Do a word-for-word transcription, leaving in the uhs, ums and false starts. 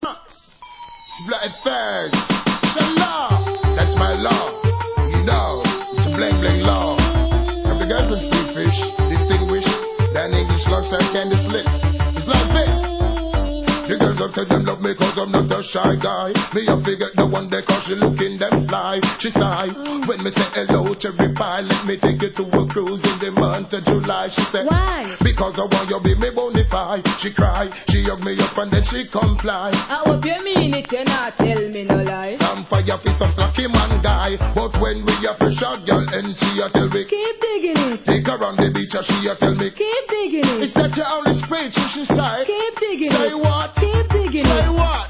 Split third. It's a law. That's my law. You know, it's a bling bling law. If the girls and still fish, distinguished, then English locks and candy slit. It's like this. The girls up say them love me cause I'm not a shy guy. Me a figure the one they cause she looking them fly. She sigh when me say hello cherry pie. Let me take you to a cruise in the month of July. She said, why? Because I want you be me bonafide. She cry, she hug me up and then she comply. I hope you mean it, you not tell me no lie. Some fire for some slacky man guy. But when we a pressure girl and she a tell me, keep digging it. Take her on the beach and she a tell me, keep digging it. It's that you only spray she say, keep digging it.